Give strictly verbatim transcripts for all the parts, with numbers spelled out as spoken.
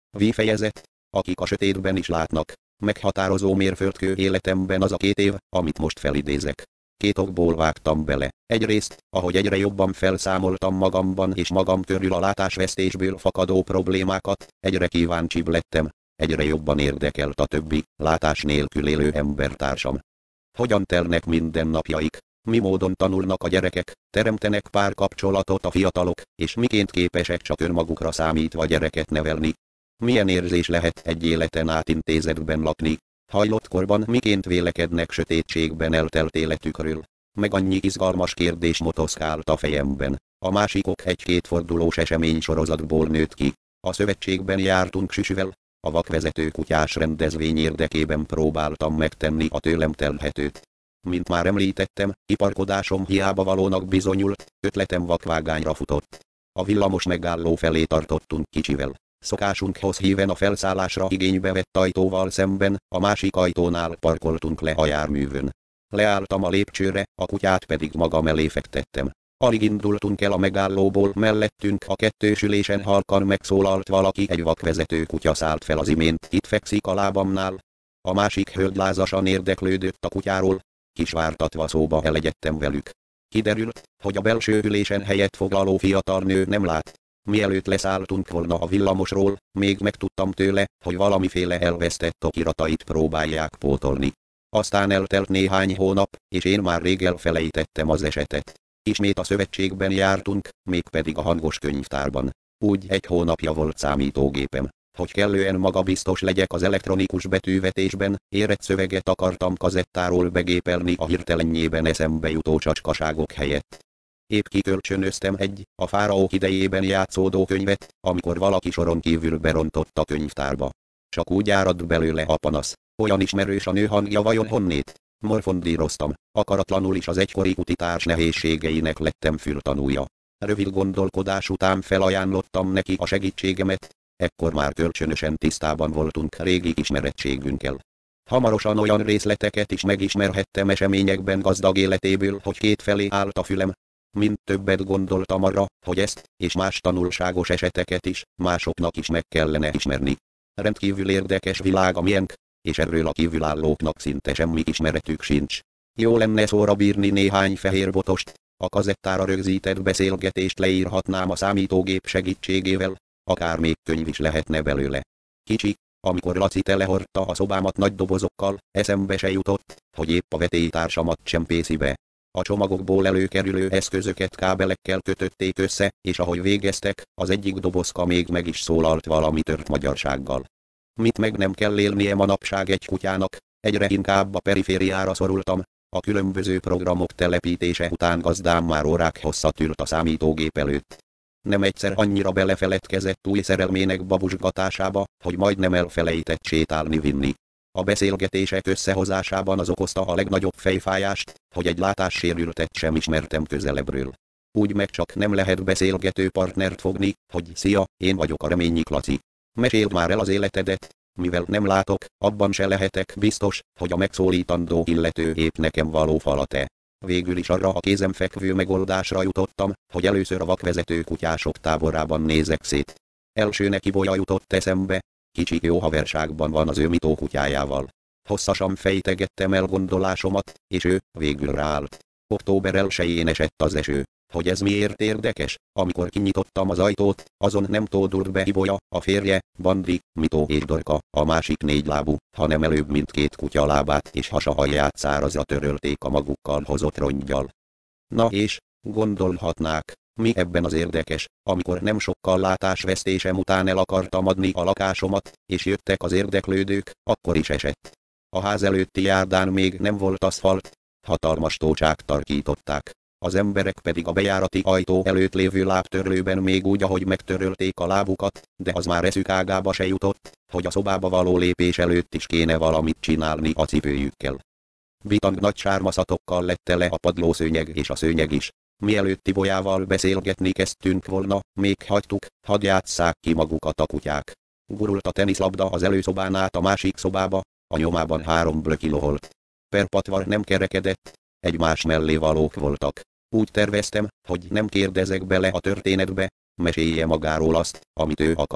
V fejezet. Akik a sötétben is látnak. Meghatározó mérföldkő életemben az a két év, amit most felidézek. Két okból vágtam bele. Egyrészt, ahogy egyre jobban felszámoltam magamban és magam körül a látásvesztésből fakadó problémákat, egyre kíváncsibb lettem, egyre jobban érdekelt a többi, látás nélkül élő embertársam. Hogyan telnek mindennapjaik? Mi módon tanulnak a gyerekek, teremtenek párkapcsolatot a fiatalok, és miként képesek csak önmagukra számítva gyereket nevelni? Milyen érzés lehet egy életen át intézetben lakni? Hajlott korban miként vélekednek sötétségben eltelt életükről? Meg annyi izgalmas kérdés motoszkált a fejemben. A másikok egy-két fordulós esemény sorozatból nőtt ki. A szövetségben jártunk Süsüvel. A vakvezető kutyás rendezvény érdekében próbáltam megtenni a tőlem telhetőt. Mint már említettem, kiparkodásom hiába valónak bizonyult, ötletem vakvágányra futott. A villamos megálló felé tartottunk kicsivel. Szokásunkhoz híven a felszállásra igénybe vett ajtóval szemben, a másik ajtónál parkoltunk le a járművön. Leálltam a lépcsőre, a kutyát pedig magam elé fektettem. Alig indultunk el a megállóból, mellettünk a kettősülésen halkan megszólalt valaki, egy vakvezető kutya szállt fel az imént, itt fekszik a lábamnál. A másik hölgy lázasan érdeklődött a kutyáról, kisvártatva szóba elegyedtem velük. Kiderült, hogy a belső ülésen helyet foglaló fiatal nő nem lát. Mielőtt leszálltunk volna a villamosról, még megtudtam tőle, hogy valamiféle elvesztett okiratait próbálják pótolni. Aztán eltelt néhány hónap, és én már rég elfelejtettem az esetet. Ismét a szövetségben jártunk, mégpedig a hangos könyvtárban. Úgy egy hónapja volt számítógépem. Hogy kellően magabiztos legyek az elektronikus betűvetésben, érett szöveget akartam kazettáról begépelni a hirtelenjében eszembe jutó csacskaságok helyett. Épp kikölcsönöztem egy, a fáraók idejében játszódó könyvet, amikor valaki soron kívül berontott a könyvtárba. Csak úgy árad belőle a panasz. Olyan ismerős a nő hangja, vajon honnét? Morfondíroztam, akaratlanul is az egykori utitárs nehézségeinek lettem fültanúja. Rövid gondolkodás után felajánlottam neki a segítségemet, ekkor már kölcsönösen tisztában voltunk régi ismerettségünkkel. Hamarosan olyan részleteket is megismerhettem eseményekben gazdag életéből, hogy kétfelé állt a fülem. Mind többet gondoltam arra, hogy ezt, és más tanulságos eseteket is, másoknak is meg kellene ismerni. Rendkívül érdekes világ a miénk, és erről a kívülállóknak szinte semmi ismeretük sincs. Jó lenne szóra bírni néhány fehér botost, a kazettára rögzített beszélgetést leírhatnám a számítógép segítségével, akár még könyv is lehetne belőle. Kicsi, amikor Laci telehordta a szobámat nagy dobozokkal, eszembe se jutott, hogy épp a vetélytársamat csempészi be. A csomagokból előkerülő eszközöket kábelekkel kötötték össze, és ahogy végeztek, az egyik dobozka még meg is szólalt valami tört magyarsággal. Mit meg nem kell élnie manapság egy kutyának, egyre inkább a perifériára szorultam, a különböző programok telepítése után gazdám már órák hosszat ült a számítógép előtt. Nem egyszer annyira belefeledkezett új szerelmének babusgatásába, hogy majdnem elfelejtett sétálni-vinni. A beszélgetések összehozásában az okozta a legnagyobb fejfájást, hogy egy látássérültet sem ismertem közelebbről. Úgy meg csak nem lehet beszélgető partnert fogni, hogy szia, én vagyok a Reményik Laci. Meséld már el az életedet, mivel nem látok, abban se lehetek biztos, hogy a megszólítandó illető épp nekem való fala-e. Végül is arra a kézenfekvő megoldásra jutottam, hogy először a vakvezető kutyások táborában nézek szét. Első nekibolya jutott eszembe, kicsi jó haverságban van az ő mitó kutyájával. Hosszasan fejtegettem elgondolásomat, és ő végül ráállt. Október elsején esett az eső. Hogy ez miért érdekes, amikor kinyitottam az ajtót, azon nem tódult be Ibolya, a férje, Bandi, Mitó és Dorka, a másik négylábú, hanem előbb mindkét kutya lábát és hasahaját szárazra törölték a magukkal hozott rongyal. Na és, gondolhatnák, mi ebben az érdekes, amikor nem sokkal látásvesztésem után el akartam adni a lakásomat, és jöttek az érdeklődők, akkor is esett. A ház előtti járdán még nem volt aszfalt, hatalmas tócsák tarkították. Az emberek pedig a bejárati ajtó előtt lévő lábtörlőben még úgy, ahogy megtörölték a lábukat, de az már eszük ágába se jutott, hogy a szobába való lépés előtt is kéne valamit csinálni a cipőjükkel. Bitang nagy sármaszatokkal lett tele a padlószőnyeg és a szőnyeg is. Mielőtt Ibolyával beszélgetni kezdtünk volna, még hagytuk, hadd játsszák ki magukat a kutyák. Gurult a teniszlabda az előszobán át a másik szobába, a nyomában három blöki loholt. Per patvar nem kerekedett, egymás mellé valók voltak. Úgy terveztem, hogy nem kérdezek bele a történetbe, mesélje magáról azt, amit ő akar.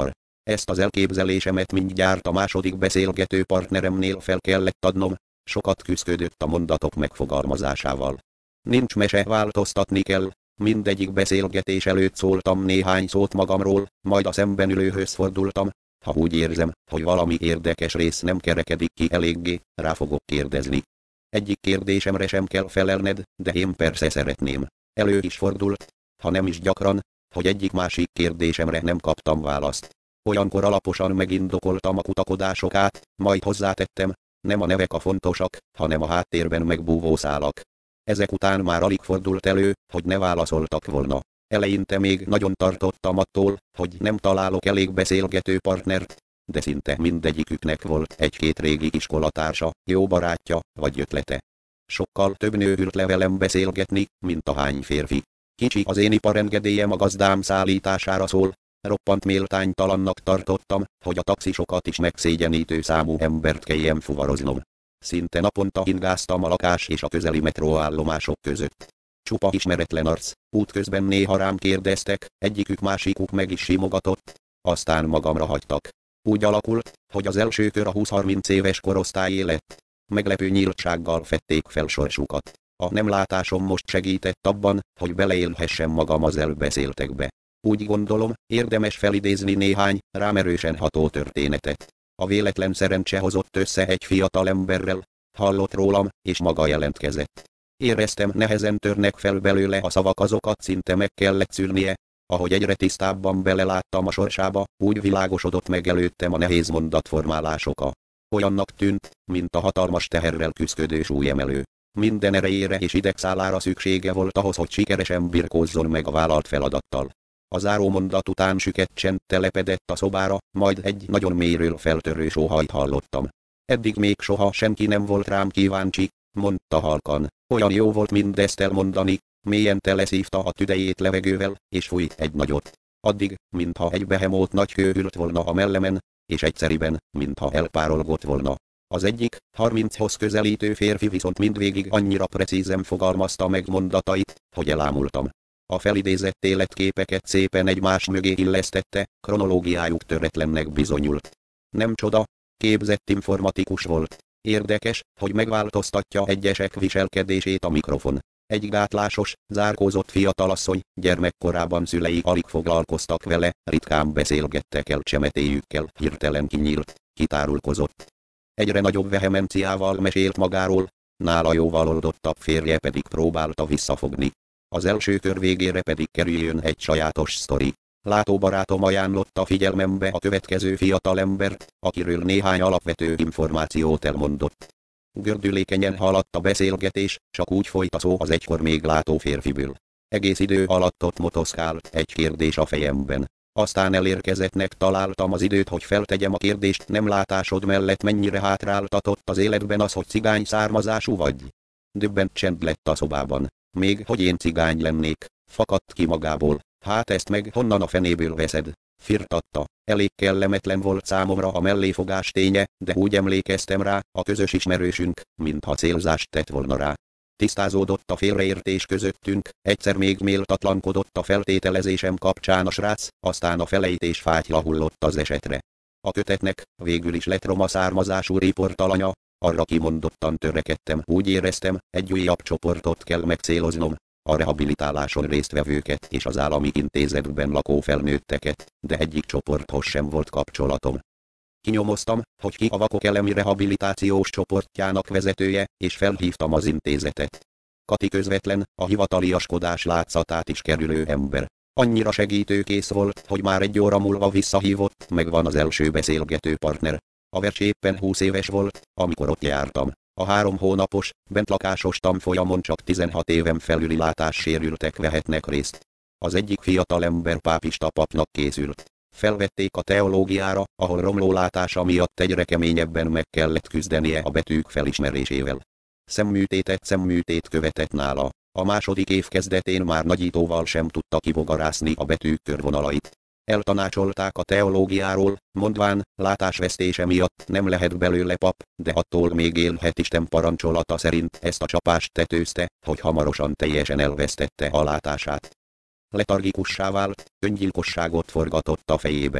Ezt az elképzelésemet mindjárt a második beszélgető partneremnél fel kellett adnom, sokat küszködött a mondatok megfogalmazásával. Nincs mese, változtatni kell. Mindegyik beszélgetés előtt szóltam néhány szót magamról, majd a szemben ülőhöz fordultam. Ha úgy érzem, hogy valami érdekes rész nem kerekedik ki eléggé, rá fogok kérdezni. Egyik kérdésemre sem kell felelned, de én persze szeretném. Elő is fordult, ha nem is gyakran, hogy egyik-másik kérdésemre nem kaptam választ. Olyankor alaposan megindokoltam a kutakodásokát, majd hozzátettem, nem a nevek a fontosak, hanem a háttérben megbúvó szálak. Ezek után már alig fordult elő, hogy ne válaszoltak volna. Eleinte még nagyon tartottam attól, hogy nem találok elég beszélgető partnert, de szinte mindegyiküknek volt egy-két régi iskolatársa, jó barátja, vagy ötlete. Sokkal több nő ült le velem beszélgetni, mint ahány férfi. Kicsi az én iparengedélyem a gazdám szállítására szól, roppant méltánytalannak tartottam, hogy a taxisokat is megszégyenítő számú embert kelljen fuvaroznom. Szinte naponta ingáztam a lakás és a közeli metróállomások között. Csupa ismeretlen arc, útközben néha rám kérdeztek, egyikük másikuk meg is simogatott, aztán magamra hagytak. Úgy alakult, hogy az első kör a húsz-harminc éves korosztályé lett. Meglepő nyíltsággal fedték fel sorsukat. A nem látásom most segített abban, hogy beleélhessem magam az elbeszéltekbe. Úgy gondolom, érdemes felidézni néhány, rám erősen ható történetet. A véletlen szerencse hozott össze egy fiatal emberrel, hallott rólam, és maga jelentkezett. Éreztem, nehezen törnek fel belőle a szavak, azokat szinte meg kellett szűrnie. Ahogy egyre tisztábban beleláttam a sorsába, úgy világosodott meg előttem a nehéz mondatformálásoka. Olyannak tűnt, mint a hatalmas teherrel küszködő súlyemelő. Minden erejére és idegszálára szüksége volt ahhoz, hogy sikeresen birkózzon meg a vállalt feladattal. A záró mondat után süket csend telepedett a szobára, majd egy nagyon mélyről feltörő sóhajt hallottam. Eddig még soha senki nem volt rám kíváncsi, mondta halkan. Olyan jó volt mindezt elmondani, mélyen teleszívta a tüdejét levegővel, és fújt egy nagyot. Addig, mintha egy behemót nagy kő ült volna a mellemen, és egyszeriben, mintha elpárolgott volna. Az egyik, harminchoz közelítő férfi viszont mindvégig annyira precízen fogalmazta meg mondatait, hogy elámultam. A felidézett életképeket szépen egymás mögé illesztette, kronológiájuk töretlennek bizonyult. Nem csoda, képzett informatikus volt. Érdekes, hogy megváltoztatja egyesek viselkedését a mikrofon. Egy gátlásos, zárkózott fiatalasszony, gyermekkorában szülei alig foglalkoztak vele, ritkán beszélgettek el csemetéjükkel, hirtelen kinyílt, kitárulkozott. Egyre nagyobb vehemenciával mesélt magáról, nála jóval oldottabb férje pedig próbálta visszafogni. Az első kör végére pedig kerüljön egy sajátos sztori. Látóbarátom ajánlotta figyelmembe a következő fiatalembert, akiről néhány alapvető információt elmondott. Gördülékenyen haladt a beszélgetés, csak úgy folyt a szó az egykor még látó férfiből. Egész idő alatt ott motoszkált egy kérdés a fejemben. Aztán elérkezettnek találtam az időt, hogy feltegyem a kérdést, nem látásod mellett mennyire hátráltatott az életben az, hogy cigány származású vagy? Döbbent csend lett a szobában. Még hogy én cigány lennék, fakadt ki magából. Hát ezt meg honnan a fenéből veszed? Firtatta. Elég kellemetlen volt számomra a melléfogás ténye, de úgy emlékeztem rá, a közös ismerősünk, mintha célzást tett volna rá. Tisztázódott a félreértés közöttünk, egyszer még méltatlankodott a feltételezésem kapcsán a srác, aztán a felejtés fátyla hullott az esetre. A kötetnek végül is lett roma származású riportalanya, arra kimondottan törekedtem, úgy éreztem, egy újabb csoportot kell megcéloznom. A rehabilitáláson résztvevőket és az állami intézetben lakó felnőtteket, de egyik csoporthoz sem volt kapcsolatom. Kinyomoztam, hogy ki a vakok elemi rehabilitációs csoportjának vezetője, és felhívtam az intézetet. Kati közvetlen, a hivataliaskodás látszatát is kerülő ember. Annyira segítőkész volt, hogy már egy óra múlva visszahívott, megvan az első beszélgető partner. A vers éppen húsz éves volt, amikor ott jártam. A három hónapos, bentlakásos tanfolyamon csak tizenhat éven felüli látássérültek vehetnek részt. Az egyik fiatalember pápista papnak készült. Felvették a teológiára, ahol romló látása miatt egyre keményebben meg kellett küzdenie a betűk felismerésével. Szemműtétet szemműtét követett nála. A második év kezdetén már nagyítóval sem tudta kibogarászni a betűk körvonalait. Eltanácsolták a teológiáról, mondván, látásvesztése miatt nem lehet belőle pap, de attól még élhet Isten parancsolata szerint. Ezt a csapást tetőzte, hogy hamarosan teljesen elvesztette a látását. Letargikussá vált, öngyilkosságot forgatott a fejében.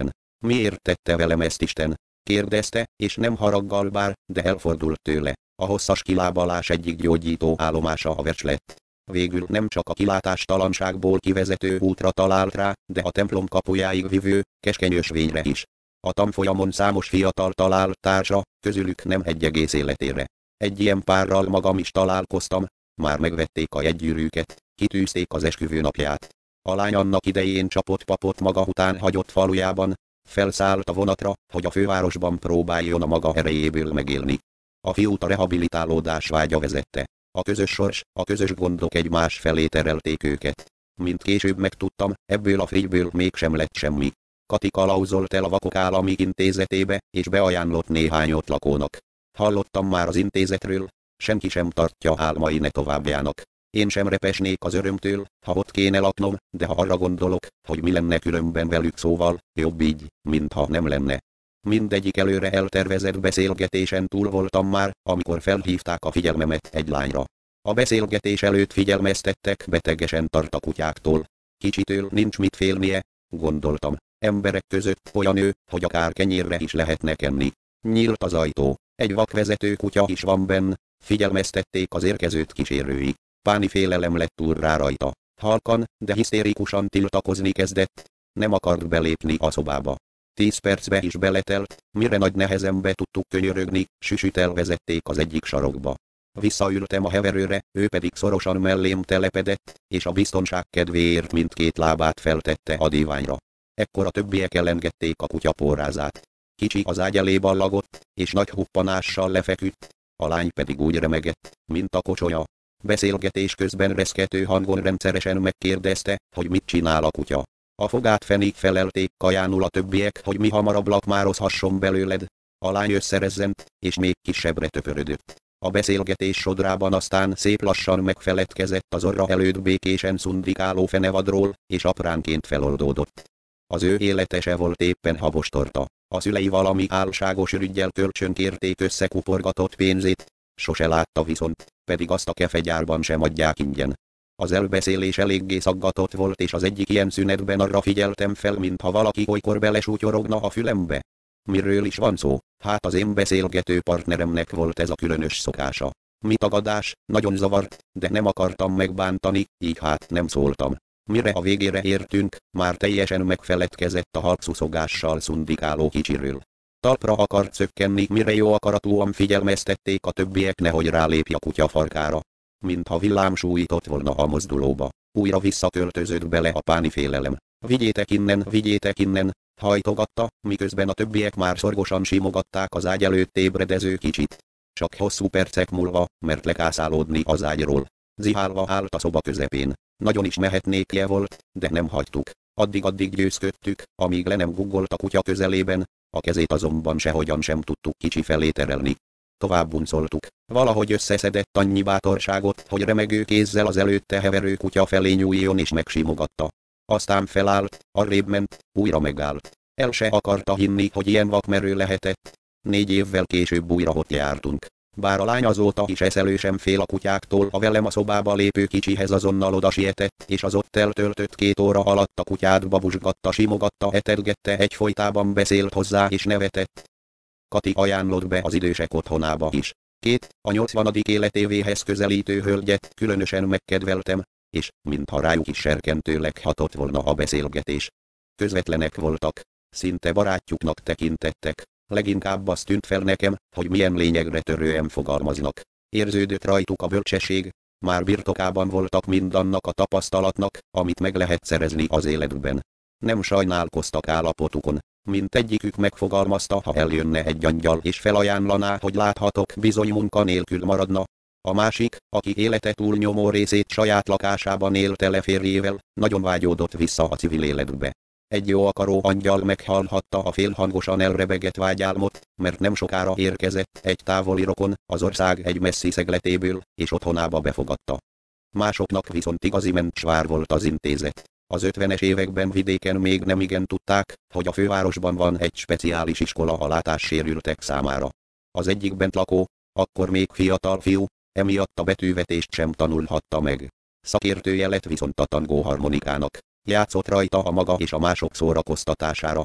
Miért tette velem ezt Isten? Kérdezte, és nem haraggal bár, de elfordult tőle. A hosszas kilábalás egyik gyógyító állomása a vers lett. Végül nem csak a kilátástalanságból kivezető útra talált rá, de a templom kapujáig vivő, keskeny ösvényre is. A tanfolyamon számos fiatal talált társa, közülük nem egy egész életére. Egy ilyen párral magam is találkoztam, már megvették a jegygyűrűket, kitűzték az esküvő napját. A lány annak idején csapott papot maga után hagyott falujában, felszállt a vonatra, hogy a fővárosban próbáljon a maga erejéből megélni. A fiút a rehabilitálódás vágya vezette. A közös sors, a közös gondok egymás felé terelték őket. Mint később megtudtam, ebből a frigyből mégsem lett semmi. Kati kalauzolt el a Vakok Állami Intézetébe, és beajánlott néhány ott lakónak. Hallottam már az intézetről, senki sem tartja álmai ne továbbjának. Én sem repesnék az örömtől, ha ott kéne laknom, de ha arra gondolok, hogy mi lenne különben velük, szóval, jobb így, mintha nem lenne. Mindegyik előre eltervezett beszélgetésen túl voltam már, amikor felhívták a figyelmemet egy lányra. A beszélgetés előtt figyelmeztettek, betegesen tart a kutyáktól. Kicsitől nincs mit félnie, gondoltam. Emberek között olyan ő, hogy akár kenyérre is lehetne enni. Nyílt az ajtó. Egy vakvezető kutya is van benn, figyelmeztették az érkezőt kísérői. Páni félelem lett úr rá rajta. Halkan, de hisztérikusan tiltakozni kezdett. Nem akart belépni a szobába. Tíz percbe is beletelt, mire nagy nehezen be tudtuk könyörögni, süsüt elvezették az egyik sarokba. Visszaültem a heverőre, ő pedig szorosan mellém telepedett, és a biztonság kedvéért mindkét lábát feltette a díványra. Ekkor a többiek elengedték a kutya pórázát. Kicsi az ágy elé ballagott, és nagy huppanással lefeküdt, a lány pedig úgy remegett, mint a kocsolya. Beszélgetés közben reszkető hangon rendszeresen megkérdezte, hogy mit csinál a kutya. A fogát fenig felelték kajánul a többiek, hogy mi hamarabb lakmározhasson belőled. A lány összerezzent, és még kisebbre töpörödött. A beszélgetés sodrában aztán szép lassan megfeledkezett az orra előtt békésen szundikáló fenevadról, és apránként feloldódott. Az ő élete se volt éppen habostorta. A szülei valami álságos ürüggyel kölcsönkérték összekuporgatott pénzét, sose látta viszont, pedig azt a kefegyárban sem adják ingyen. Az elbeszélés eléggé szaggatott volt, és az egyik ilyen szünetben arra figyeltem fel, mintha valaki olykor belesútyorogna a fülembe. Miről is van szó? Hát az én beszélgető partneremnek volt ez a különös szokása. Mi tagadás, nagyon zavart, de nem akartam megbántani, így hát nem szóltam. Mire a végére értünk, már teljesen megfeledkezett a halkszuszogásssal szundikáló kicsiről. Talpra akart szökkenni, mire jó akaratúan figyelmeztették a többiek, nehogy rálépj a kutya farkára. Mintha villám sújtott volna a mozdulóba. Újra visszaköltözött bele a páni félelem. Vigyétek innen, vigyétek innen, hajtogatta, miközben a többiek már szorgosan simogatták az ágy előtt ébredező kicsit. Csak hosszú percek múlva, mert lekászálódni az ágyról. Zihálva állt a szoba közepén. Nagyon is mehetnékje volt, de nem hagytuk. Addig-addig győzködtük, amíg le nem guggolt a kutya közelében, a kezét azonban sehogyan sem tudtuk kicsi felé terelni. Tovább buncoltuk. Valahogy összeszedett annyi bátorságot, hogy remegő kézzel az előtte heverő kutya felé nyúljon és megsimogatta. Aztán felállt, arrébb ment, újra megállt. El se akarta hinni, hogy ilyen vakmerő lehetett. Négy évvel később újra ott jártunk. Bár a lány azóta is eszelősen fél a kutyáktól, a velem a szobába lépő kicsihez azonnal oda sietett, és az ott eltöltött két óra alatt a kutyát babusgatta, simogatta, etelgette, egyfolytában beszélt hozzá és nevetett. Kati ajánlott be az idősek otthonába is. Két, a nyolcvanadik életévéhez közelítő hölgyet különösen megkedveltem, és mintha rájuk is serkentőleg hatott volna a beszélgetés. Közvetlenek voltak, szinte barátjuknak tekintettek. Leginkább az tűnt fel nekem, hogy milyen lényegre törően fogalmaznak. Érződött rajtuk a bölcsesség, már birtokában voltak mindannak a tapasztalatnak, amit meg lehet szerezni az életben. Nem sajnálkoztak állapotukon, mint egyikük megfogalmazta, ha eljönne egy angyal és felajánlaná, hogy láthatok, bizony munka nélkül maradna. A másik, aki élete túlnyomó részét saját lakásában élte le férjével, nagyon vágyódott vissza a civil életbe. Egy jó akaró angyal meghallhatta a félhangosan elrebegett vágyálmot, mert nem sokára érkezett egy távoli rokon, az ország egy messzi szegletéből, és otthonába befogadta. Másoknak viszont igazi mencsvár volt az intézet. Az ötvenes években vidéken még nem igen tudták, hogy a fővárosban van egy speciális iskola a látássérültek számára. Az egyik bent lakó, akkor még fiatal fiú, emiatt a betűvetést sem tanulhatta meg. Szakértője lett viszont a tangóharmonikának. Játszott rajta a maga és a mások szórakoztatására is.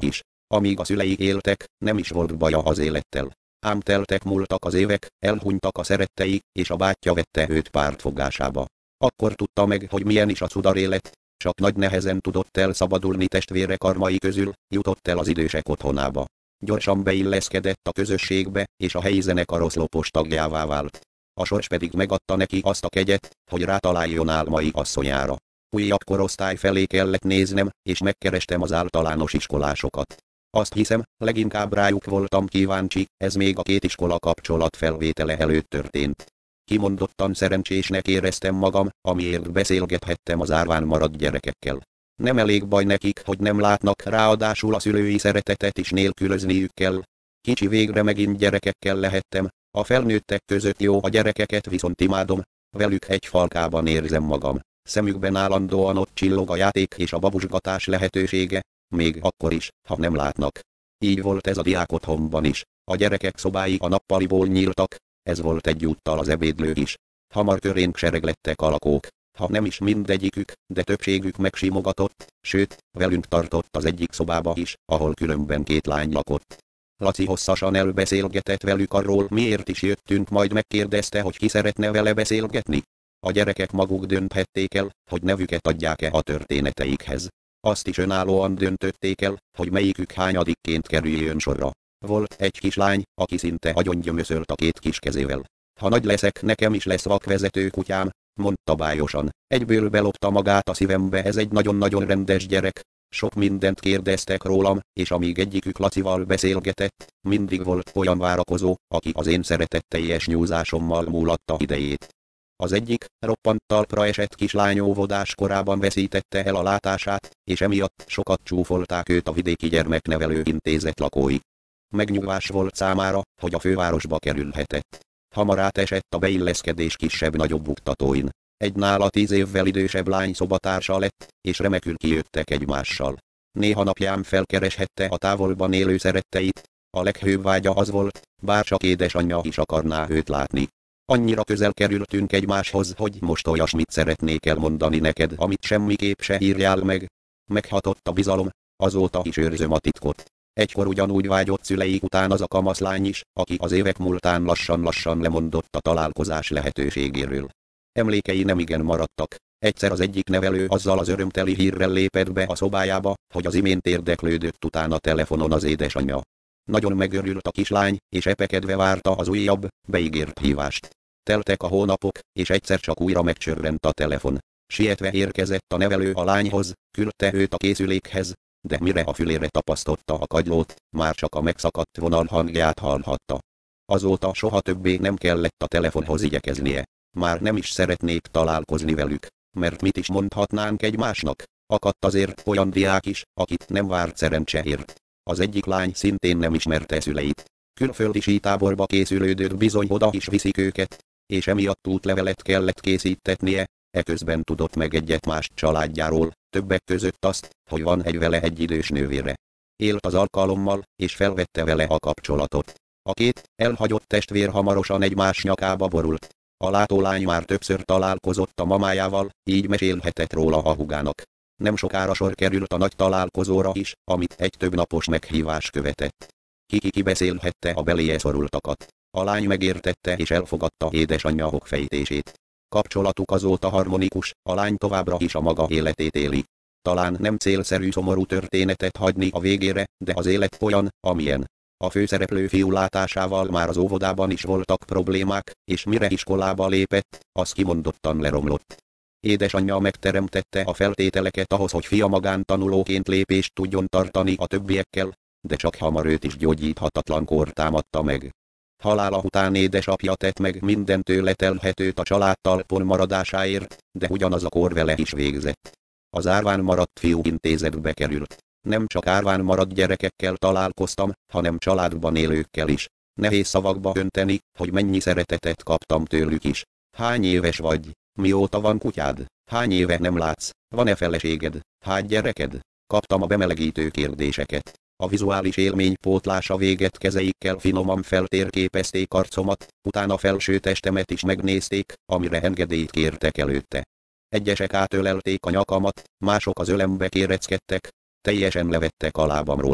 Amíg a szülei éltek, nem is volt baja az élettel. Ám teltek múltak az évek, elhunytak a szerettei, és a bátyja vette őt pártfogásába. Akkor tudta meg, hogy milyen is a cudar élet, csak nagy nehezen tudott elszabadulni testvére karmai közül, jutott el az idősek otthonába. Gyorsan beilleszkedett a közösségbe, és a helyi zenekar oszlopos tagjává vált. A sors pedig megadta neki azt a kegyet, hogy rátaláljon álmai asszonyára. Újabb korosztály felé kellett néznem, és megkerestem az általános iskolásokat. Azt hiszem, leginkább rájuk voltam kíváncsi, ez még a két iskola kapcsolat felvétele előtt történt. Kimondottan szerencsésnek éreztem magam, amiért beszélgethettem az árván maradt gyerekekkel. Nem elég baj nekik, hogy nem látnak, ráadásul a szülői szeretetet is nélkülözniük kell. Kicsi végre megint gyerekekkel lehettem, a felnőttek között jó, a gyerekeket viszont imádom, velük egy falkában érzem magam. Szemükben állandóan ott csillog a játék és a babusgatás lehetősége, még akkor is, ha nem látnak. Így volt ez a diák otthonban is. A gyerekek szobái a nappaliból nyíltak, ez volt egyúttal az ebédlő is. Hamar körénk sereglettek a lakók. Ha nem is mindegyikük, de többségük megsimogatott, sőt, velünk tartott az egyik szobába is, ahol különben két lány lakott. Laci hosszasan elbeszélgetett velük arról, miért is jöttünk, majd megkérdezte, hogy ki szeretne vele beszélgetni. A gyerekek maguk dönthették el, hogy nevüket adják-e a történeteikhez. Azt is önállóan döntötték el, hogy melyikük hányadikként kerüljön sorra. Volt egy kislány, aki szinte agyongyömöszölt a két kis kezével. Ha nagy leszek, nekem is lesz vakvezető kutyám, mondta bájosan. Egyből belopta magát a szívembe, ez egy nagyon-nagyon rendes gyerek. Sok mindent kérdeztek rólam, és amíg egyikük Lacival beszélgetett, mindig volt olyan várakozó, aki az én szeretetteljes nyúzásommal múlatta idejét. Az egyik, roppant talpra esett kislány óvodás korában veszítette el a látását, és emiatt sokat csúfolták őt a vidéki gyermeknevelő intézet lakói. Megnyugvás volt számára, hogy a fővárosba kerülhetett. Hamar átesett a beilleszkedés kisebb-nagyobb buktatóin. Egy nála tíz évvel idősebb lány szobatársa lett, és remekül kijöttek egymással. Néha napján felkereshette a távolban élő szeretteit, a leghőbb vágya az volt, bár csak édesanyja is akarná őt látni. Annyira közel kerültünk egymáshoz, hogy most olyasmit szeretnék elmondani neked, amit semmiképp se írjál meg. Meghatott a bizalom, azóta is őrzöm a titkot. Egykor ugyanúgy vágyott szüleik után az a kamaszlány is, aki az évek múltán lassan-lassan lemondott a találkozás lehetőségéről. Emlékei nemigen maradtak. Egyszer az egyik nevelő azzal az örömteli hírrel lépett be a szobájába, hogy az imént érdeklődött utána telefonon az édesanyja. Nagyon megörült a kislány, és epekedve várta az újabb, beígért hívást. Teltek a hónapok, és egyszer csak újra megcsörrent a telefon. Sietve érkezett a nevelő a lányhoz, küldte őt a készülékhez, de mire a fülére tapasztotta a kagylót, már csak a megszakadt vonal hangját hallhatta. Azóta soha többé nem kellett a telefonhoz igyekeznie. Már nem is szeretnék találkozni velük, mert mit is mondhatnánk egymásnak. Akadt azért olyan diák is, akit nem várt szerencse ért. Az egyik lány szintén nem ismerte szüleit. Külföldi sítáborba készülődött, bizony oda is viszik őket, és emiatt útlevelet kellett készítetnie, eközben tudott meg egyet más családjáról, többek között azt, hogy van egy vele egyidős nővére. Élt az alkalommal, és felvette vele a kapcsolatot. A két elhagyott testvér hamarosan egymás nyakába borult. A látólány már többször találkozott a mamájával, így mesélhetett róla a húgának. Nem sokára sor került a nagy találkozóra is, amit egy többnapos meghívás követett. Ki-ki kibeszélhette a beléje szorultakat. A lány megértette és elfogadta édesanyja okfejtését. Kapcsolatuk azóta harmonikus, a lány továbbra is a maga életét éli. Talán nem célszerű szomorú történetet hagyni a végére, de az élet olyan, amilyen. A főszereplő fiú látásával már az óvodában is voltak problémák, és mire iskolába lépett, az kimondottan leromlott. Édesanyja megteremtette a feltételeket ahhoz, hogy fia magántanulóként lépést tudjon tartani a többiekkel, de csak hamar őt is gyógyíthatatlan kór támadta meg. Halála után édesapja tett meg minden tőle telhetőt a család talpon maradásáért, de ugyanaz a kór vele is végzett. Az árván maradt fiú intézetbe került. Nem csak árván maradt gyerekekkel találkoztam, hanem családban élőkkel is. Nehéz szavakba önteni, hogy mennyi szeretetet kaptam tőlük is. Hány éves vagy? Mióta van kutyád? Hány éve nem látsz? Van-e feleséged? Hány gyereked? Kaptam a bemelegítő kérdéseket. A vizuális élmény pótlása véget kezeikkel finoman feltérképezték arcomat, utána felső testemet is megnézték, amire engedélyt kértek előtte. Egyesek átölelték a nyakamat, mások az ölembe kéreckedtek, teljesen levettek a lábamról.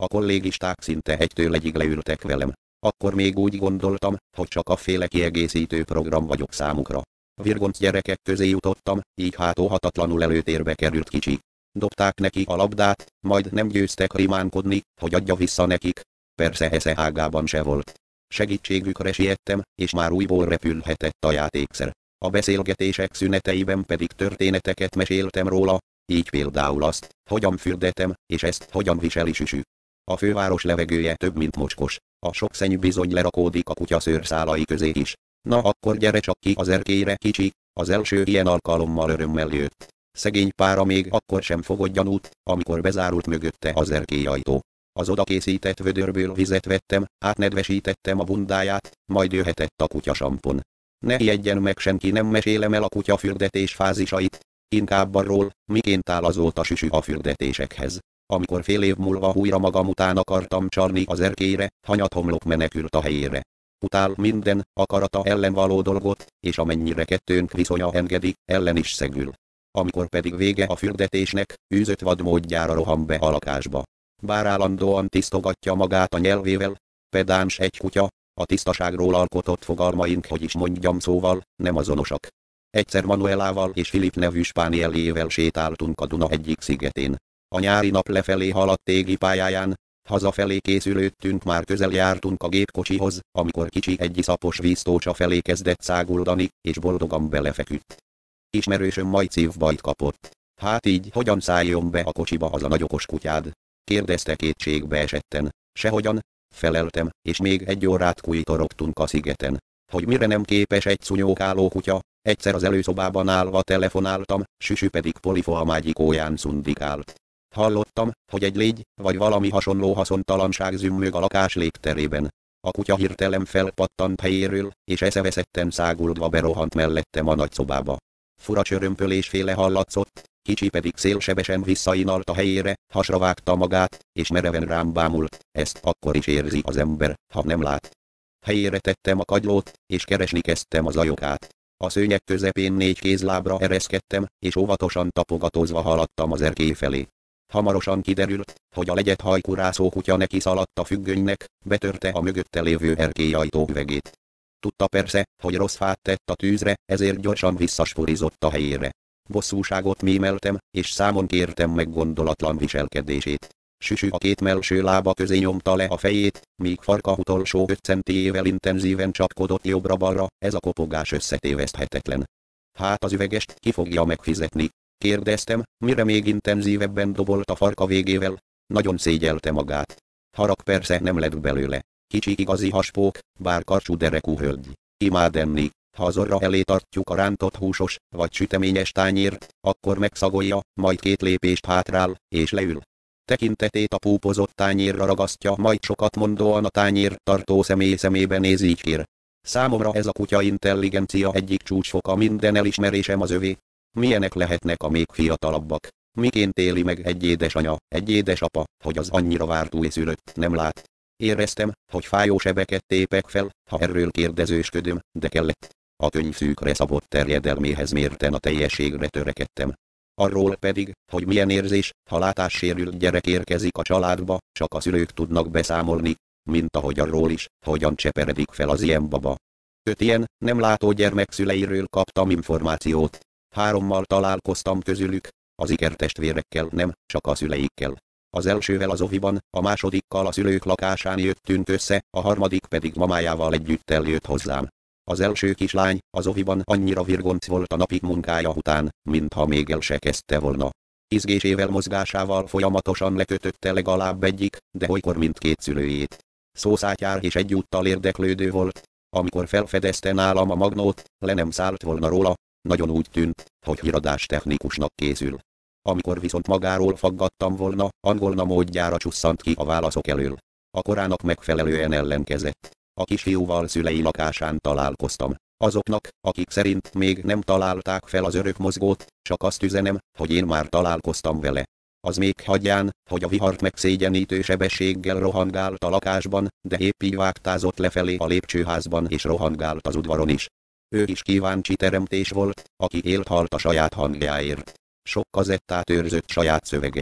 A kollégisták szinte egytől egyig leültek velem. Akkor még úgy gondoltam, hogy csak a féle kiegészítő program vagyok számukra. Virgonc gyerekek közé jutottam, így hát óhatatlanul előtérbe került kicsi. Dobták neki a labdát, majd nem győztek rimánkodni, hogy adja vissza nekik. Persze esze ágában se volt. Segítségükre siettem, és már újból repülhetett a játékszer. A beszélgetések szüneteiben pedig történeteket meséltem róla, így például azt, hogyan fürdetem, és ezt hogyan viseli Süsü. A főváros levegője több mint mocskos, a sok szenny bizony lerakódik a kutya szőrszálai közé is. Na akkor gyere csak ki az erkélyre, kicsi, az első ilyen alkalommal örömmel jött. Szegény pára még akkor sem fogott gyanút, amikor bezárult mögötte az erkélyajtó. Az oda készített vödörből vizet vettem, átnedvesítettem a bundáját, majd jöhetett a kutyasampon. Ne ijedjen meg senki, nem mesélem el a kutyafürdetés fázisait, inkább arról, miként áll azóta Süsü a fürdetésekhez. Amikor fél év múlva újra magam után akartam csalni az erkélyre, hanyathomlok menekült a helyére. Utál minden, akarata ellen való dolgot, és amennyire kettőnk viszonya engedi, ellen is szegül. Amikor pedig vége a fürdetésnek, űzött vadmódjára rohan be a lakásba. Bár állandóan tisztogatja magát a nyelvével, pedáns egy kutya, a tisztaságról alkotott fogalmaink, hogy is mondjam, szóval, nem azonosak. Egyszer Manuelával és Filip nevű spánieljével sétáltunk a Duna egyik szigetén. A nyári nap lefelé haladt égi pályáján, hazafelé készülődtünk, már közel jártunk a gépkocsihoz, amikor kicsi egy iszapos víztócsa felé kezdett száguldani, és boldogan belefeküdt. Ismerősöm majd szívbajt kapott. Hát így, hogyan szálljon be a kocsiba az a nagy okos kutyád? Kérdezte kétségbe esetten. Sehogyan, feleltem, és még egy órát kujtorogtunk a szigeten. Hogy mire nem képes egy szúnyókáló kutya, egyszer az előszobában állva telefonáltam, Süsü pedig polifoamágyikóján szundikált. Hallottam, hogy egy légy, vagy valami hasonló haszontalanság zümmög a lakás légterében. A kutya hirtelen felpattant helyéről, és eszeveszetten száguldva berohant mellettem a nagyszobába. Fura csörömpölésféle hallatszott, kicsi pedig szélsebesen visszainalt a helyére, hasra vágta magát, és mereven rám bámult, ezt akkor is érzi az ember, ha nem lát. Helyére tettem a kagylót, és keresni kezdtem az ajokát. A szőnyeg közepén négy kézlábra ereszkedtem, és óvatosan tapogatózva haladtam az erkély felé. Hamarosan kiderült, hogy a legyet hajkurászó kutya neki szaladt a függönynek, betörte a mögötte lévő erkélyajtó üvegét. Tudta persze, hogy rossz fát tett a tűzre, ezért gyorsan visszasporizott a helyére. Bosszúságot mémeltem, és számon kértem meg gondolatlan viselkedését. Süsü a két mellső lába közé nyomta le a fejét, míg farka utolsó öt centiével intenzíven csapkodott jobbra-balra, ez a kopogás összetéveszthetetlen. Hát az üvegest ki fogja megfizetni? Kérdeztem, mire még intenzívebben dobolt a farka végével. Nagyon szégyelte magát. Harag persze nem lett belőle. Kicsi igazi haspók, bár karcsú derekú hölgy. Imád enni. Ha az orra elé tartjuk a rántott húsos, vagy süteményes tányért, akkor megszagolja, majd két lépést hátrál, és leül. Tekintetét a púpozott tányérra ragasztja, majd sokat mondóan a tányér tartó személy szemébe néz, így kér. Számomra ez a kutya intelligencia egyik csúcsfoka, minden elismerésem az övé. Milyenek lehetnek a még fiatalabbak? Miként éli meg egy édesanya, egy édesapa, hogy az annyira várt újszülött nem lát? Éreztem, hogy fájó sebeket tépek fel, ha erről kérdezősködöm, de kellett. A könyv szűkre szabott terjedelméhez mérten a teljességre törekedtem. Arról pedig, hogy milyen érzés, ha látássérült gyerek érkezik a családba, csak a szülők tudnak beszámolni, mint ahogy arról is, hogyan cseperedik fel az ilyen baba. Öt ilyen, nem látó gyermek szüleiről kaptam információt. Hárommal találkoztam közülük, az ikertestvérekkel nem, csak a szüleikkel. Az elsővel az oviban, a másodikkal a szülők lakásán jöttünk össze, a harmadik pedig mamájával együtt eljött hozzám. Az első kislány, az oviban annyira virgonc volt a napig munkája után, mintha még el se kezdte volna. Izgésével, mozgásával folyamatosan lekötötte legalább egyik, de olykor mindkét szülőjét. Szószátyár és egyúttal érdeklődő volt. Amikor felfedezte nálam a magnót, le nem szállt volna róla, nagyon úgy tűnt, hogy híradás technikusnak készül. Amikor viszont magáról faggattam volna, angolna módjára csusszant ki a válaszok elől. A korának megfelelően ellenkezett. A kisfiúval szülei lakásán találkoztam. Azoknak, akik szerint még nem találták fel az örökmozgót, csak azt üzenem, hogy én már találkoztam vele. Az még hagyján, hogy a vihart megszégyenítő sebességgel rohangált a lakásban, de épp így vágtázott lefelé a lépcsőházban és rohangált az udvaron is. Ő is kíváncsi teremtés volt, aki élt halt a saját hangjáért. Sok kazettát őrzött saját szövegeivel.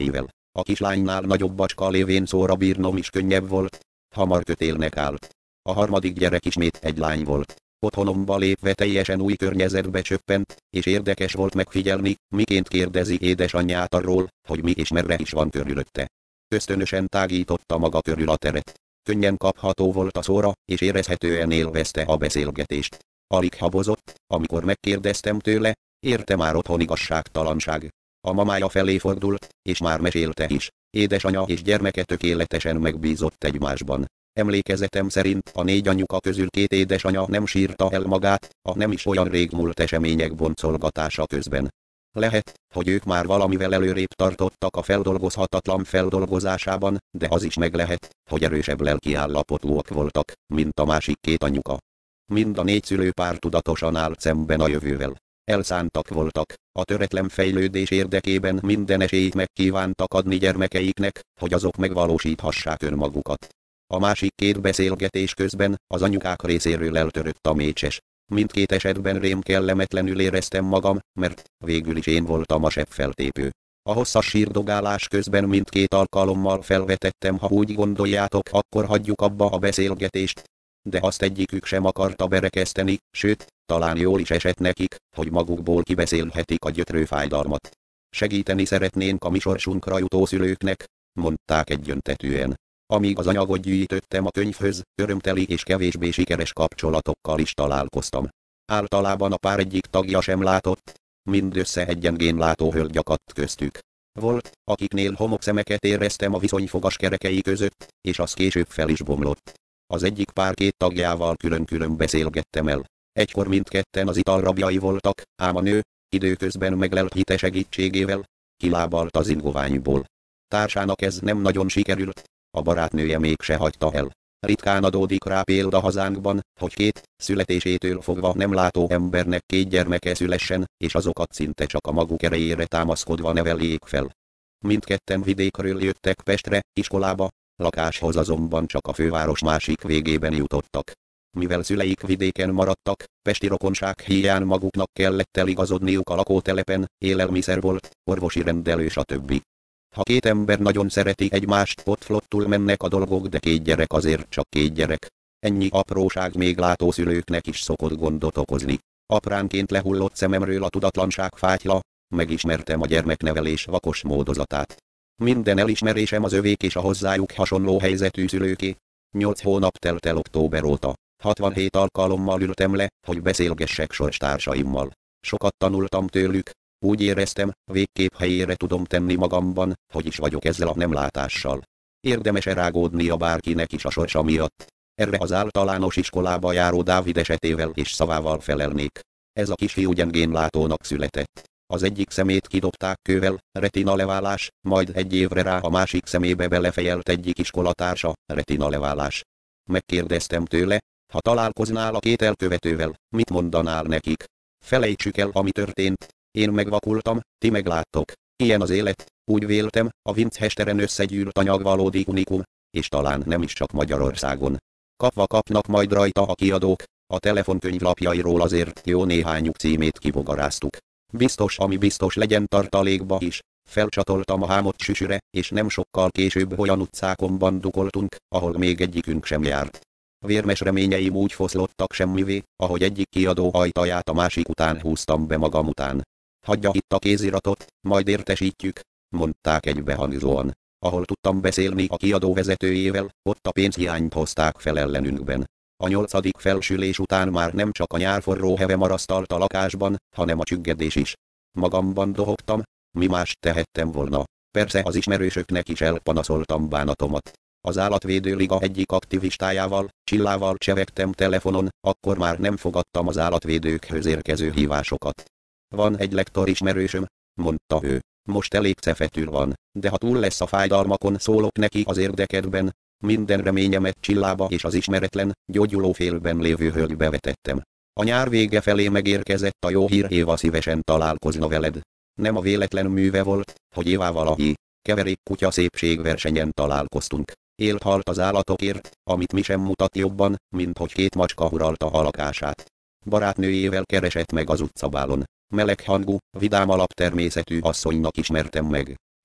A kislánynál nagyobb bacska lévén szóra bírnom is könnyebb volt. Hamar kötélnek állt. A harmadik gyerek ismét egy lány volt. Otthonomba lépve teljesen új környezetbe csöppent, és érdekes volt megfigyelni, miként kérdezi édesanyját arról, hogy mi és merre is van körülötte. Ösztönösen tágította maga körül a teret. Könnyen kapható volt a szóra, és érezhetően élvezte a beszélgetést. Alig habozott, amikor megkérdeztem tőle, érte már otthon igazságtalanság. A mamája felé fordult, és már mesélte is. Édesanya és gyermeke tökéletesen megbízott egymásban. Emlékezetem szerint a négy anyuka közül két édesanya nem sírta el magát, a nem is olyan régmúlt események boncolgatása közben. Lehet, hogy ők már valamivel előrébb tartottak a feldolgozhatatlan feldolgozásában, de az is meg lehet, hogy erősebb lelkiállapotúak voltak, mint a másik két anyuka. Mind a négy szülőpár tudatosan állt szemben a jövővel. Elszántak voltak, a töretlen fejlődés érdekében minden esélyt megkívántak adni gyermekeiknek, hogy azok megvalósíthassák önmagukat. A másik két beszélgetés közben az anyukák részéről eltörött a mécses. Mindkét esetben rém kellemetlenül éreztem magam, mert végül is én voltam a sebbfeltépő. A hosszas sírdogálás közben mindkét alkalommal felvetettem, ha úgy gondoljátok, akkor hagyjuk abba a beszélgetést. De azt egyikük sem akarta berekeszteni, sőt, talán jól is esett nekik, hogy magukból kibeszélhetik a gyötrő fájdalmat. Segíteni szeretnénk a mi sorsunkra jutó szülőknek, mondták egyöntetűen. Amíg az anyagot gyűjtöttem a könyvhöz, örömteli és kevésbé sikeres kapcsolatokkal is találkoztam. Általában a pár egyik tagja sem látott, mindössze egy gyengén látó hölgy akadt köztük. Volt, akiknél homokszemeket éreztem a viszonyfogas kerekei között, és az később fel is bomlott. Az egyik pár két tagjával külön-külön beszélgettem el. Egykor mindketten az ital rabjai voltak, ám a nő, időközben meglelt hite segítségével, kilábalt az ingoványból. Társának ez nem nagyon sikerült, a barátnője mégse hagyta el. Ritkán adódik rá példa hazánkban, hogy két, születésétől fogva nem látó embernek két gyermeke szülessen, és azokat szinte csak a maguk erejére támaszkodva neveljék fel. Mindketten vidékről jöttek Pestre, iskolába, lakáshoz azonban csak a főváros másik végében jutottak. Mivel szüleik vidéken maradtak, pesti rokonság hiány maguknak kellett eligazodniuk a lakótelepen, élelmiszer volt, orvosi rendelő stb. Ha két ember nagyon szereti egymást, ott flottul mennek a dolgok, de két gyerek azért csak két gyerek. Ennyi apróság még látószülőknek is szokott gondot okozni. Apránként lehullott szememről a tudatlanság fátyla, megismertem a gyermeknevelés vakos módozatát. Minden elismerésem az övék és a hozzájuk hasonló helyzetű szülőké. Nyolc hónap telt el október óta. hatvanhét alkalommal ültem le, hogy beszélgessek sorstársaimmal. Sokat tanultam tőlük. Úgy éreztem, végképp helyére tudom tenni magamban, hogy is vagyok ezzel a nemlátással. Érdemes-e rágódnia bárkinek is a sorsa miatt? Erre az általános iskolába járó Dávid esetével és szavával felelnék. Ez a kisfiú gyengén látónak született. Az egyik szemét kidobták kővel, retina leválás, majd egy évre rá a másik szemébe belefejelt egyik iskolatársa, retina leválás. Megkérdeztem tőle, ha találkoznál a két elkövetővel, mit mondanál nekik? Felejtsük el, ami történt. Én megvakultam, ti megláttok. Ilyen az élet, úgy véltem, a Winchesteren összegyűlt anyag valódi unikum, és talán nem is csak Magyarországon. Kapva kapnak majd rajta a kiadók, a telefonkönyvlapjairól azért jó néhányuk címét kibogaráztuk. Biztos, ami biztos, legyen tartalékba is. Felcsatoltam a hámot süsüre, és nem sokkal később olyan utcákon bandukoltunk, ahol még egyikünk sem járt. Vérmes reményeim úgy foszlottak semmivé, ahogy egyik kiadó ajtaját a másik után húztam be magam után. Hagyja itt a kéziratot, majd értesítjük, mondták egybehangzóan. Ahol tudtam beszélni a kiadó vezetőjével, ott a pénzhiányt hozták fel ellenünkben. A nyolcadik felsülés után már nem csak a nyár forró heve marasztalt a lakásban, hanem a csüggedés is. Magamban dohogtam, mi mást tehettem volna. Persze az ismerősöknek is elpanaszoltam bánatomat. Az Állatvédő Liga egyik aktivistájával, Csillával csevegtem telefonon, akkor már nem fogadtam az állatvédőkhöz érkező hívásokat. Van egy lektor ismerősöm, mondta ő. Most elég cefetül van, de ha túl lesz a fájdalmakon, szólok neki az érdekedben. Minden reményemet Csillába és az ismeretlen, gyógyuló félben lévő hölgybe vetettem. A nyár vége felé megérkezett a jó hír, Éva szívesen találkozna veled. Nem a véletlen műve volt, hogy Évával a hí, keverékkutya szépségversenyen találkoztunk. Élt halt az állatokért, amit mi sem mutat jobban, mint hogy két macska uralta a lakását. Barátnőjével keresett meg az utcabálon. Meleg hangú, vidám alaptermészetű asszonynak ismertem meg.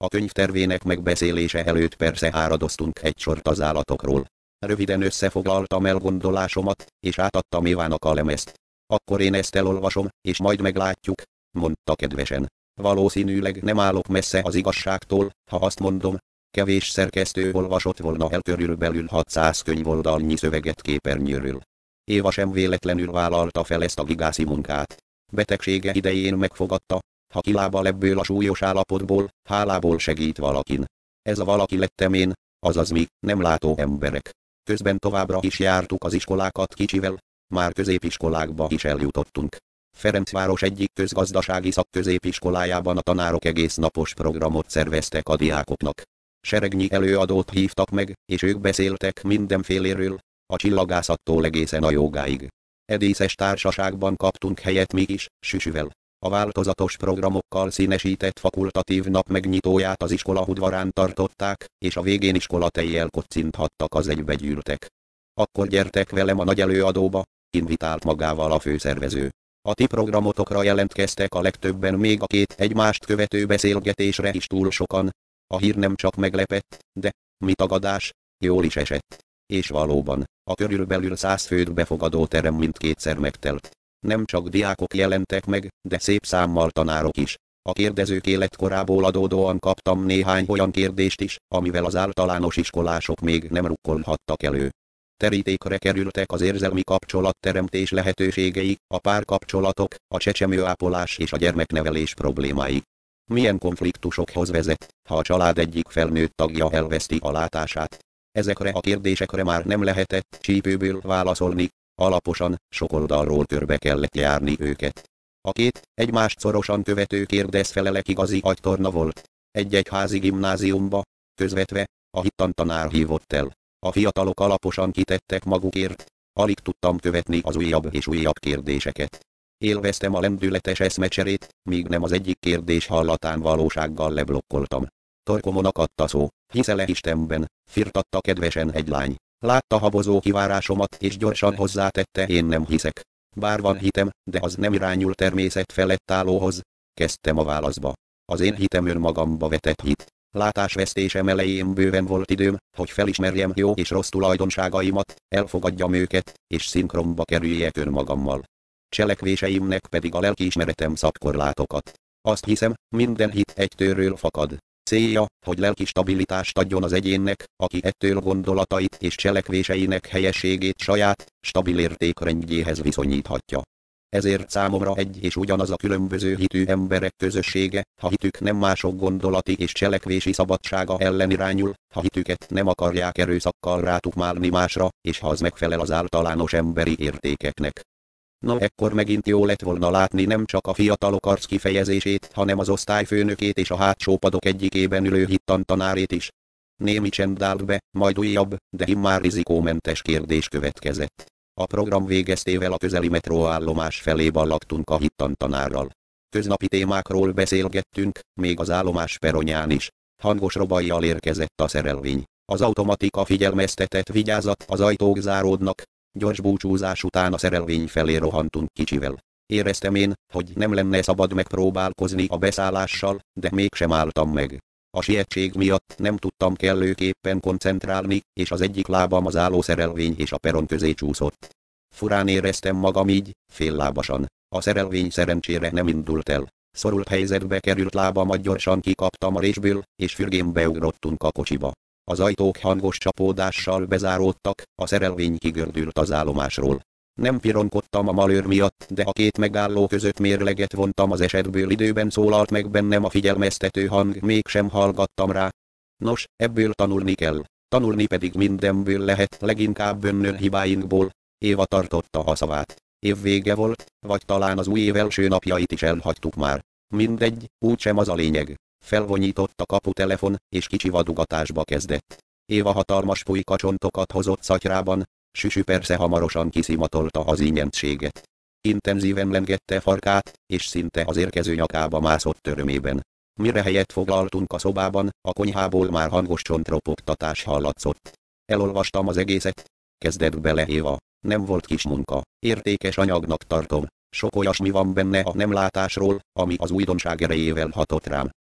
A könyv tervének megbeszélése előtt persze áradoztunk egy sort az állatokról. Röviden összefoglaltam elgondolásomat, és átadtam Évának a lemezt. Akkor én ezt elolvasom, és majd meglátjuk, mondta kedvesen. Valószínűleg nem állok messze az igazságtól, ha azt mondom, kevés szerkesztő olvasott volna el körülbelül hatszáz könyvoldalnyi szöveget képernyőről. Éva sem véletlenül vállalta fel ezt a gigászi munkát. Betegsége idején megfogadta, ha kilábal ebből a súlyos állapotból, hálából segít valakin. Ez a valaki lettem én, azaz mi, nem látó emberek. Közben továbbra is jártuk az iskolákat kicsivel, már középiskolákba is eljutottunk. Ferencváros egyik közgazdasági szakközépiskolájában a tanárok egész napos programot szerveztek a diákoknak. Seregnyi előadót hívtak meg, és ők beszéltek mindenféléről, a csillagászattól egészen a jogáig. E díszes társaságban kaptunk helyet mi is, süsüvel. A változatos programokkal színesített fakultatív nap megnyitóját az iskola udvarán tartották, és a végén iskolatejjel kocinthattak az egybegyűltek. Akkor gyertek velem a nagy előadóba, invitált magával a főszervező. A ti programotokra jelentkeztek a legtöbben, még a két egymást követő beszélgetésre is túl sokan. A hír nem csak meglepett, de, mi tagadás, jól is esett. És valóban, a körülbelül száz főt befogadó terem mindkétszer megtelt. Nem csak diákok jelentek meg, de szép számmal tanárok is. A kérdezők életkorából adódóan kaptam néhány olyan kérdést is, amivel az általános iskolások még nem rukkolhattak elő. Terítékre kerültek az érzelmi kapcsolatteremtés lehetőségei, a párkapcsolatok, a csecsemőápolás és a gyermeknevelés problémái. Milyen konfliktusokhoz vezet, ha a család egyik felnőtt tagja elveszti a látását? Ezekre a kérdésekre már nem lehetett csípőből válaszolni, alaposan, sok oldalról körbe kellett járni őket. A két, egymást szorosan követő kérdezfelelek igazi agytorna volt. Egy egyházi gimnáziumba, közvetve, a hittantanár hívott el. A fiatalok alaposan kitettek magukért, alig tudtam követni az újabb és újabb kérdéseket. Élveztem a lendületes eszmecserét, míg nem az egyik kérdés hallatán valósággal leblokkoltam. Torkomon akadt a szó, hiszel-e Istenben, firtatta kedvesen egy lány. Látta habozó kivárásomat és gyorsan hozzátette, én nem hiszek. Bár van hitem, de az nem irányul természet felett állóhoz, kezdtem a válaszba. Az én hitem önmagamba vetett hit. Látásvesztésem elején bőven volt időm, hogy felismerjem jó és rossz tulajdonságaimat, elfogadjam őket, és szinkronba kerüljek önmagammal. Cselekvéseimnek pedig a lelkiismeretem szab korlátokat. Azt hiszem, minden hit egytőről fakad. Célja, hogy lelki stabilitást adjon az egyénnek, aki ettől gondolatait és cselekvéseinek helyességét saját, stabil értékrendjéhez viszonyíthatja. Ezért számomra egy és ugyanaz a különböző hitű emberek közössége, ha hitük nem mások gondolati és cselekvési szabadsága ellen irányul, ha hitüket nem akarják erőszakkal rátukmálni másra, és ha az megfelel az általános emberi értékeknek. Na ekkor megint jó lett volna látni nem csak a fiatalok arckifejezését, hanem az osztályfőnökét és a hátsó padok egyikében ülő hittantanárét is. Némi csend állt be, majd újabb, de immár rizikómentes kérdés következett. A program végeztével a közeli metróállomás felé ballagtunk a hittantanárral. Köznapi témákról beszélgettünk, még az állomás peronyán is. Hangos robajjal érkezett a szerelvény. Az automatika figyelmeztetett, vigyázat, az ajtók záródnak. Gyors búcsúzás után a szerelvény felé rohantunk kicsivel. Éreztem én, hogy nem lenne szabad megpróbálkozni a beszállással, de mégsem álltam meg. A sietség miatt nem tudtam kellőképpen koncentrálni, és az egyik lábam az álló szerelvény és a peron közé csúszott. Furán éreztem magam így, féllábasan. A szerelvény szerencsére nem indult el. Szorult helyzetbe került lábamat gyorsan kikaptam a résből, és fürgén beugrottunk a kocsiba. Az ajtók hangos csapódással bezáródtak, a szerelvény kigördült az állomásról. Nem pironkodtam a malőr miatt, de a két megálló között mérleget vontam az esetből, időben szólalt meg bennem a figyelmeztető hang, mégsem hallgattam rá. Nos, ebből tanulni kell. Tanulni pedig mindenből lehet, leginkább önnön hibáinkból. Éva tartotta a szavát. Év vége volt, vagy talán az új év első napjait is elhagytuk már. Mindegy, úgysem az a lényeg. Felvonyított a kaputelefon, és kicsi vadugatásba kezdett. Éva hatalmas pulykacsontokat hozott szatyrában, Süsü persze hamarosan kiszimatolta az ingyenséget. Intenzíven lengette farkát, és szinte az érkező nyakába mászott örömében. Mire helyet foglaltunk a szobában, a konyhából már hangos csontropogtatás hallatszott. Elolvastam az egészet. Kezdett bele Éva. Nem volt kis munka. Értékes anyagnak tartom. Sok olyasmi van benne a nem látásról, ami az újdonság erejével hatott rám.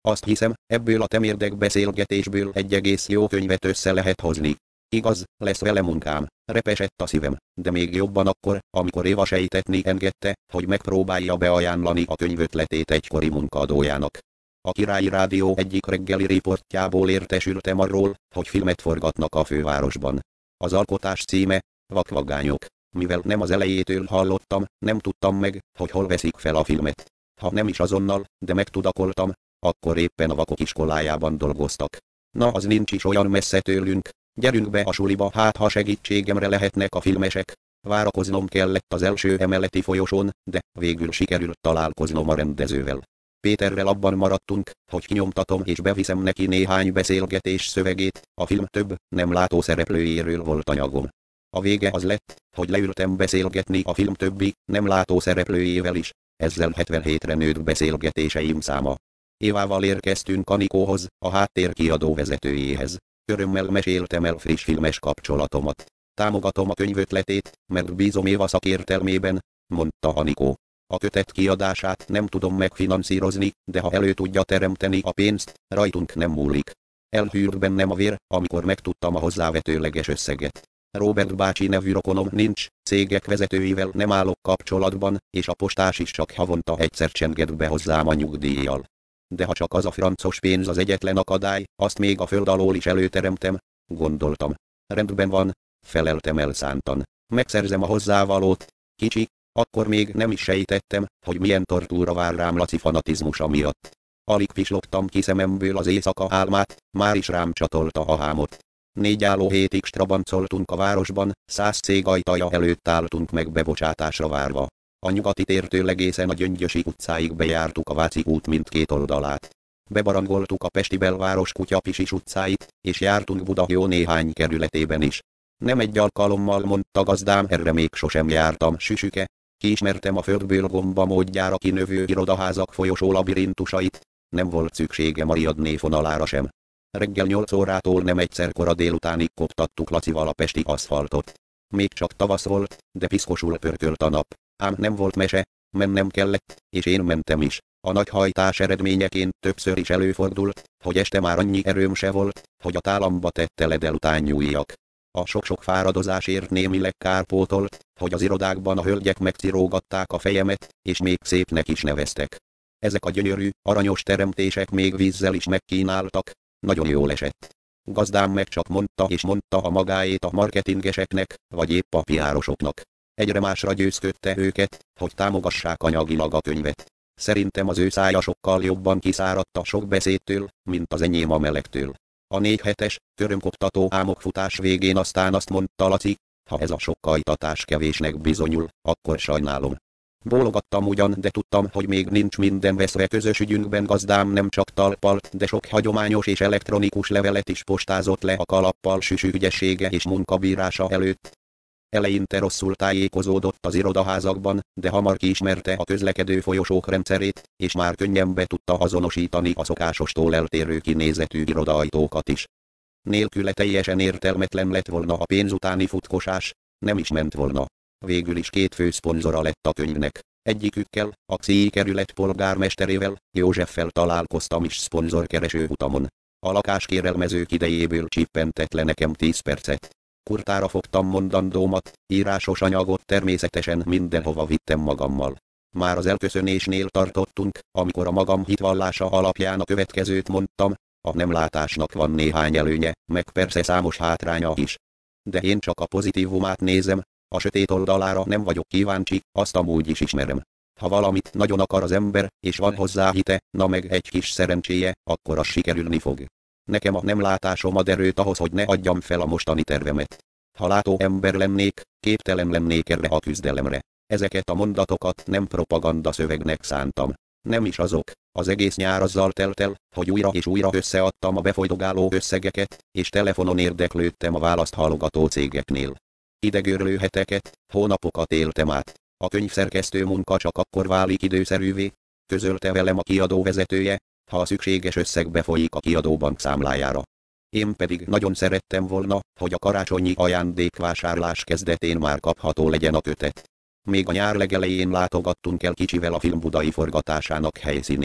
Azt hiszem, ebből a temérdek beszélgetésből egy egész jó könyvet össze lehet hozni. Igaz, lesz vele munkám, repesett a szívem, de még jobban akkor, amikor Éva sejtetni engedte, hogy megpróbálja beajánlani a könyvötletét egykori munkaadójának. A Királyi Rádió egyik reggeli riportjából értesültem arról, hogy filmet forgatnak a fővárosban. Az alkotás címe, Vakvagányok. Mivel nem az elejétől hallottam, nem tudtam meg, hogy hol veszik fel a filmet. Ha nem is azonnal, de megtudakoltam, akkor éppen a vakok iskolájában dolgoztak. Na, az nincs is olyan messze tőlünk. Gyerünk be a suliba, hát ha segítségemre lehetnek a filmesek. Várakoznom kellett az első emeleti folyosón, de végül sikerült találkoznom a rendezővel. Péterrel abban maradtunk, hogy kinyomtatom és beviszem neki néhány beszélgetés szövegét, a film több, nem látó szereplőjéről volt anyagom. A vége az lett, hogy leültem beszélgetni a film többi, nem látó szereplőjével is, ezzel hetvenhétre nőtt beszélgetéseim száma. Évával érkeztünk Anikóhoz, a háttérkiadó vezetőjéhez. Örömmel meséltem el friss filmes kapcsolatomat. Támogatom a könyvötletét, mert bízom Éva szakértelmében, mondta Anikó. A kötet kiadását nem tudom megfinanszírozni, de ha elő tudja teremteni a pénzt, rajtunk nem múlik. Elhűlt bennem a vér, amikor megtudtam a hozzávetőleges összeget. Robert bácsi nevű rokonom nincs, cégek vezetőivel nem állok kapcsolatban, és a postás is csak havonta egyszer csenged be hozzám a nyugdíjjal. De ha csak az a francos pénz az egyetlen akadály, azt még a föld alól is előteremtem, gondoltam. Rendben van, feleltem elszántan. Megszerzem a hozzávalót. Kicsi, akkor még nem is sejtettem, hogy milyen tortúra vár rám Laci fanatizmusa miatt. Alig pislogtam ki szememből az éjszaka álmát, már is rám csatolta a hámot. Négy álló hétig strabancoltunk a városban, száz cég ajtaja előtt álltunk meg bebocsátásra várva. A nyugati tértől egészen a Gyöngyösi utcáig bejártuk a Váci út mindkét oldalát. Bebarangoltuk a pesti belváros Kutyapisis utcáit, és jártunk Buda jó néhány kerületében is. Nem egy alkalommal, mondta gazdám, erre még sosem jártam, süsüke. Kiismertem a földből gomba módjára kinövő irodaházak folyosó labirintusait. Nem volt szükségem a riadné fonalára sem. Reggel nyolc órától nem egyszer kora délutánig koptattuk Lacival a pesti aszfaltot. Még csak tavasz volt, de piszkosul pörkölt a nap. Ám nem volt mese, mennem kellett, és én mentem is. A nagy hajtás eredményeként többször is előfordult, hogy este már annyi erőm se volt, hogy a tálamba tette le délután nyújjak. A sok-sok fáradozásért némileg kárpótolt, hogy az irodákban a hölgyek megcirógatták a fejemet, és még szépnek is neveztek. Ezek a gyönyörű, aranyos teremtések még vízzel is megkínáltak, nagyon jól esett. Gazdám meg csak mondta és mondta a magáét a marketingeseknek, vagy épp a piárosoknak. Egyre másra győzködte őket, hogy támogassák anyagilag a könyvet. Szerintem az ő szája sokkal jobban kiszáradt a sok beszédtől, mint az enyém a melegtől. A négy hetes, körömkoptató álmokfutás végén aztán azt mondta Laci, ha ez a sok kajtatás kevésnek bizonyul, akkor sajnálom. Bólogattam ugyan, de tudtam, hogy még nincs minden veszve közös ügyünkben. Gazdám nem csak talpalt, de sok hagyományos és elektronikus levelet is postázott le a kalappal süsű ügyessége és munkabírása előtt. Eleinte rosszul tájékozódott az irodaházakban, de hamar kiismerte a közlekedő folyosók rendszerét, és már könnyen be tudta azonosítani a szokásostól eltérő kinézetű irodaajtókat is. Nélküle teljesen értelmetlen lett volna a pénz utáni futkosás, nem is ment volna. Végül is két fő szponzora lett a könyvnek. Egyikükkel, a Xi kerület polgármesterével, Józseffel találkoztam is szponzorkereső utamon. A lakáskérelmezők idejéből csippentett le nekem tíz percet. Kurtára fogtam mondandómat, írásos anyagot természetesen mindenhova vittem magammal. Már az elköszönésnél tartottunk, amikor a magam hitvallása alapján a következőt mondtam, a nemlátásnak van néhány előnye, meg persze számos hátránya is. De én csak a pozitívumát nézem, a sötét oldalára nem vagyok kíváncsi, azt amúgy is ismerem. Ha valamit nagyon akar az ember, és van hozzá hite, na meg egy kis szerencséje, akkor az sikerülni fog. Nekem a nemlátásom ad erőt ahhoz, hogy ne adjam fel a mostani tervemet. Ha látó ember lennék, képtelen lennék erre a küzdelemre. Ezeket a mondatokat nem propaganda szövegnek szántam. Nem is azok, az egész nyár azzal telt el, hogy újra és újra összeadtam a befolydogáló összegeket, és telefonon érdeklődtem a választ halogató cégeknél. Idegőrlő heteket, hónapokat éltem át. A könyvszerkesztő munka csak akkor válik időszerűvé, közölte velem a kiadó vezetője, ha a szükséges összeg befolyik a kiadóbank számlájára. Én pedig nagyon szerettem volna, hogy a karácsonyi ajándékvásárlás kezdetén már kapható legyen a kötet. Még a nyár legelején látogattunk el kicsivel a film budai forgatásának helyszínére.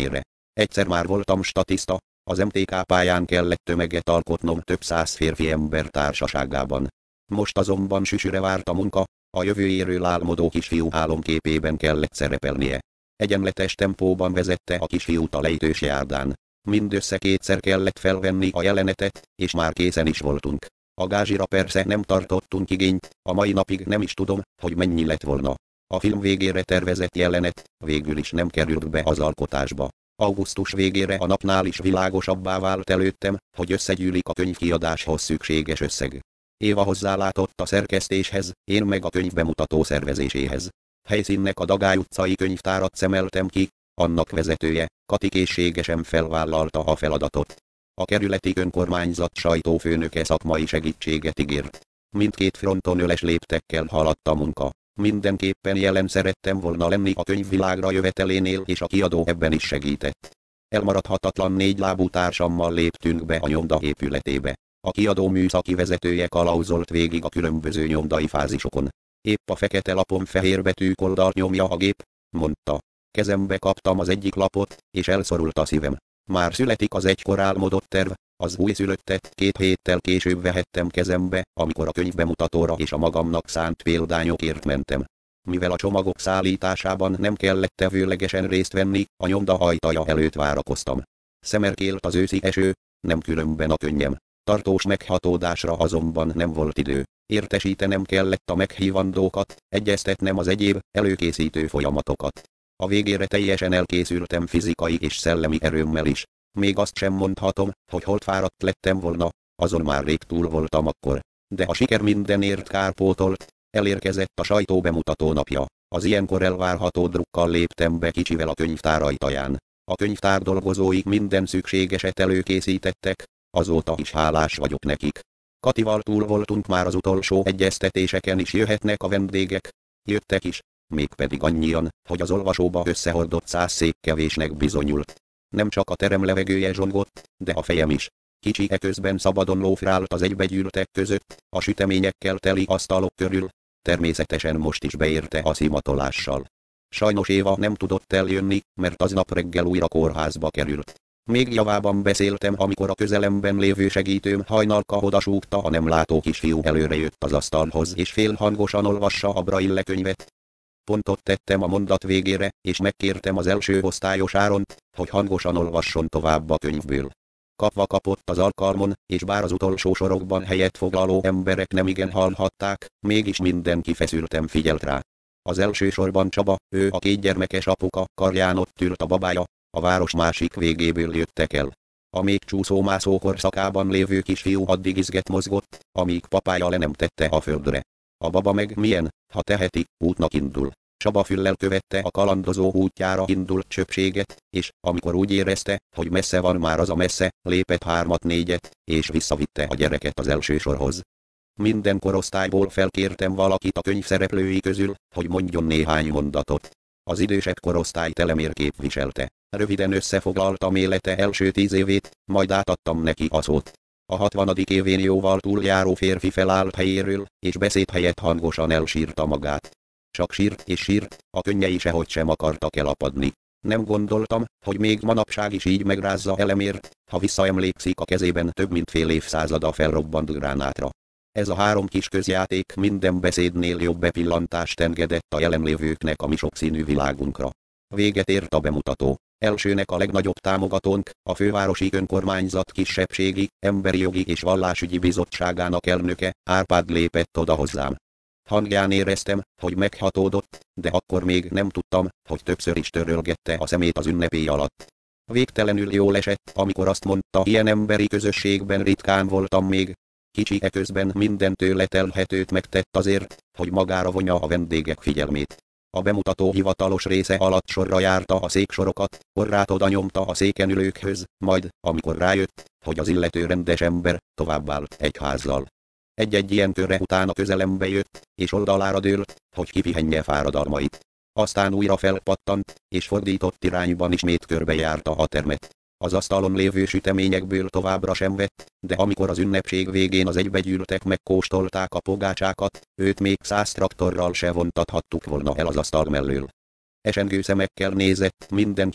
Egyszer már voltam statiszta, az em té ká pályán kellett tömeget alkotnom több száz férfi ember társaságában. Most azonban süsüre várt a munka, a jövőjéről álmodó kisfiú álomképében kellett szerepelnie. Egyenletes tempóban vezette a kisfiút a lejtős járdán. Mindössze kétszer kellett felvenni a jelenetet, és már készen is voltunk. A gázsira persze nem tartottunk igényt, a mai napig nem is tudom, hogy mennyi lett volna. A film végére tervezett jelenet végül is nem került be az alkotásba. Augusztus végére a napnál is világosabbá vált előttem, hogy összegyűlik a könyvkiadáshoz szükséges összeg. Éva hozzálátott a szerkesztéshez, én meg a könyv bemutató szervezéséhez. Helyszínnek a Dagály utcai könyvtárat szemeltem ki, annak vezetője, Kati készségesen felvállalta a feladatot. A kerületi önkormányzat sajtófőnöke szakmai segítséget ígért. Mindkét fronton öles léptekkel haladt a munka. Mindenképpen jelen szerettem volna lenni a könyvvilágra jövetelénél, és a kiadó ebben is segített. Elmaradhatatlan négylábú társammal léptünk be a nyomda épületébe. A kiadó műszaki vezetője kalauzolt végig a különböző nyomdai fázisokon. Épp a fekete lapon fehér betűk oldalt nyomja a gép, mondta. Kezembe kaptam az egyik lapot, és elszorult a szívem. Már születik az egykor álmodott terv, az újszülöttet két héttel később vehettem kezembe, amikor a könyvbemutatóra és a magamnak szánt példányokért mentem. Mivel a csomagok szállításában nem kellett tevőlegesen részt venni, a nyomda ajtaja előtt várakoztam. Szemerkélt az őszi eső, nem különben a könnyem. Tartós meghatódásra azonban nem volt idő. Értesítenem kellett a meghívandókat, egyeztetnem az egyéb, előkészítő folyamatokat. A végére teljesen elkészültem fizikai és szellemi erőmmel is. Még azt sem mondhatom, hogy holtfáradt lettem volna, azon már rég túl voltam akkor. De a siker mindenért kárpótolt, elérkezett a sajtó bemutató napja. Az ilyenkor elvárható drukkal léptem be kicsivel a könyvtár ajtaján. A könyvtár dolgozói minden szükségeset előkészítettek, azóta is hálás vagyok nekik. Katival túl voltunk már az utolsó egyeztetéseken, is jöhetnek a vendégek. Jöttek is, mégpedig annyian, hogy az olvasóba összehordott száz szék kevésnek bizonyult. Nem csak a terem levegője zsongott, de a fejem is. Kicsi eközben szabadon lófrált az egybegyűltek között, a süteményekkel teli asztalok körül. Természetesen most is beérte a szimatolással. Sajnos Éva nem tudott eljönni, mert aznap reggel újra kórházba került. Még javában beszéltem, amikor a közelemben lévő segítőm hajnalka odasúgta a nem látó kisfiú előre jött az asztalhoz és félhangosan olvassa a Braille könyvet. Pontot tettem a mondat végére, és megkértem az első osztályos Áront, hogy hangosan olvasson tovább a könyvből. Kapva kapott az alkalmon, és bár az utolsó sorokban helyet foglaló emberek nemigen hallhatták, mégis mindenki feszülten figyelt rá. Az első sorban Csaba, ő a kétgyermekes apuka, karján ott ült a babája, a város másik végéből jöttek el. A még csúszómászó korszakában lévő kisfiú addig izget mozgott, amíg papája le nem tette a földre. A baba meg milyen, ha teheti, útnak indul. Csaba füllel követte a kalandozó útjára indult csöpséget, és amikor úgy érezte, hogy messze van már az a messze, lépett hármat-négyet, és visszavitte a gyereket az első sorhoz. Minden korosztályból felkértem valakit a könyv szereplői közül, hogy mondjon néhány mondatot. Az idősebb korosztály telemérkép viselte. Röviden összefoglaltam élete első tíz évét, majd átadtam neki a szót. A hatvanadik évén jóval túljáró férfi felállt helyéről, és beszéd helyett hangosan elsírta magát. Csak sírt és sírt, a könnyei sehogy sem akartak elapadni. Nem gondoltam, hogy még manapság is így megrázza elemért, ha visszaemlékszik a kezében több mint fél évszázada felrobbant gránátra. Ez a három kis közjáték minden beszédnél jobb bepillantást engedett a jelenlévőknek a mi sokszínű világunkra. Véget ért a bemutató. Elsőnek a legnagyobb támogatónk, a fővárosi önkormányzat kisebbségi, emberi jogi és vallásügyi bizottságának elnöke, Árpád lépett oda hozzám. Hangján éreztem, hogy meghatódott, de akkor még nem tudtam, hogy többször is törölgette a szemét az ünnepély alatt. Végtelenül jól esett, amikor azt mondta, ilyen emberi közösségben ritkán voltam még. Kicsi eközben minden tőle telhetőt megtett azért, hogy magára vonja a vendégek figyelmét. A bemutató hivatalos része alatt sorra járta a széksorokat, orrát oda nyomta a széken ülőkhöz, majd, amikor rájött, hogy az illető rendes ember, továbbállt egy házzal. Egy-egy ilyen körre utána közelembe jött, és oldalára dőlt, hogy kipihenje fáradalmait. Aztán újra felpattant, és fordított irányban ismét körbejárta a termet. Az asztalon lévő süteményekből továbbra sem vett, de amikor az ünnepség végén az egybegyűltek megkóstolták a pogácsákat, őt még száz traktorral se vontathattuk volna el az asztal mellől. Esengő szemekkel nézett mindenkire,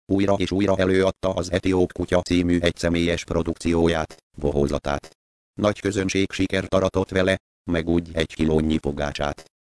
újra és újra előadta az Etióp kutya című egyszemélyes produkcióját, bohózatát. Nagy közönség sikert aratott vele, meg úgy egy kilónyi pogácsát.